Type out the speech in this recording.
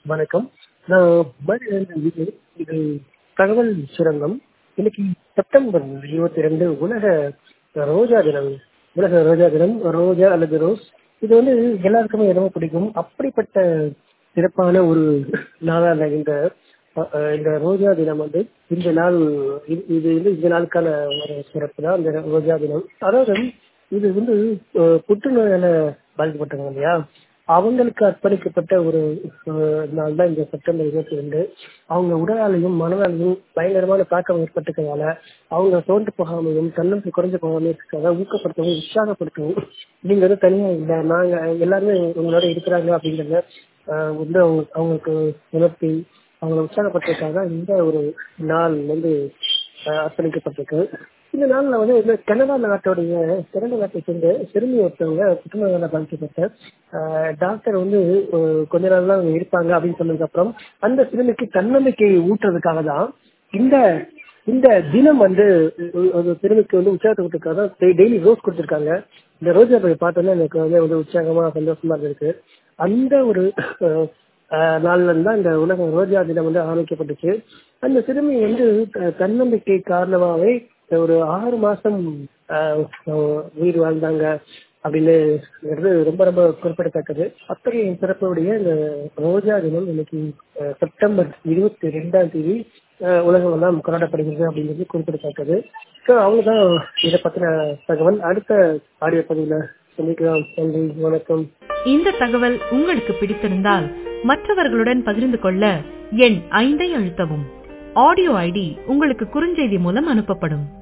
வணக்கம். நான் மதுரையிலிருந்து விஜய். இது தகவல் சுரங்கம். இன்னைக்கு செப்டம்பர் 22 உலக ரோஜா தினம். உலக ரோஜா தினம், ரோஜா அல்லது ரோஸ். இது எல்லாருக்குமே ரொம்ப பிடிக்கும். அப்படிப்பட்ட சிறப்பான ஒரு நாளான இந்த ரோஜா தினம் இந்த நாள் இந்த நாளுக்கான ஒரு சிறப்பு தான் இந்த ரோஜா தினம். அதாவது இது புற்றுநோயால பாதிக்கப்பட்டவங்க இல்லையா, அவங்களுக்கு அர்ப்பணிக்கப்பட்ட ஒரு நாள் தான் இந்த செப்டம்பர் 22. அவங்க உடலாலையும் மனதாலையும் பயங்கரமான தாக்கம் ஏற்பட்டுக்கிறதால அவங்க சோர்ந்து போகாமையும் தன்னம்பிக்கை குறைஞ்சு போகாம இருக்கிறத ஊக்கப்படுத்தவும் உற்சாகப்படுத்தவும் நீங்க தனியா இல்லை, நாங்க எல்லாருமே உங்களோட இருக்கிறாங்க அப்படிங்கிறத அவங்களுக்கு உணர்த்தி அவங்களை உற்சாகப்படுத்துறதுக்காக இந்த ஒரு நாள் அர்ப்பணிக்கப்பட்டிருக்கு. இந்த நாள்ல இந்த கனடா நாட்டை சேர்ந்த சிறுமி ஒருத்தவங்க புற்றுநோயால பாதிக்கப்பட்ட டாக்டர் கொஞ்ச நாள் தான் இருப்பாங்க அப்படின்னு சொன்னதுக்கு அப்புறம் அந்த சிறுமிக்கு தன்னம்பிக்கையை ஊட்டுறதுக்காக தான் இந்த இந்த தினம் ஒரு சிறுமிக்கு உற்சாகத்துக்காக தான் டெய்லி ரோஸ் கொடுத்துருக்காங்க. இந்த ரோஜா போய் பார்த்தோன்னா எனக்கு உற்சாகமா சந்தோஷமா இருக்கு. அந்த ஒரு நாள்ல இருந்தா இந்த உலக ரோஜா தினம் ஆரம்பிக்கப்பட்டுச்சு. அந்த சிறுமி தன்னம்பிக்கை காரணமாவே ஒரு 6 மாசம் உயிர் வாழ்ந்தாங்க அப்படின்னு ரொம்ப ரொம்ப குறிப்பிடத்தக்கது. அத்தகைய சிறப்புடைய இந்த ரோஜா தினம் இன்னைக்கு செப்டம்பர் 22 உலகம் எல்லாம் கொண்டாடப்படுகிறது அப்படிங்கிறது குறிப்பிடத்தக்கது. அவங்கதான் இதை பத்தின தகவல். அடுத்த ஆடியோ பதிவுல சந்திக்கலாம். நன்றி, வணக்கம். இந்த தகவல் உங்களுக்கு பிடித்திருந்தால் மற்றவர்களுடன் பகிர்ந்து கொள்ள எண் 5 அழுத்தவும். ஆடியோ ஐடி உங்களுக்கு குறுஞ்செய்தி மூலம் அனுப்பப்படும்.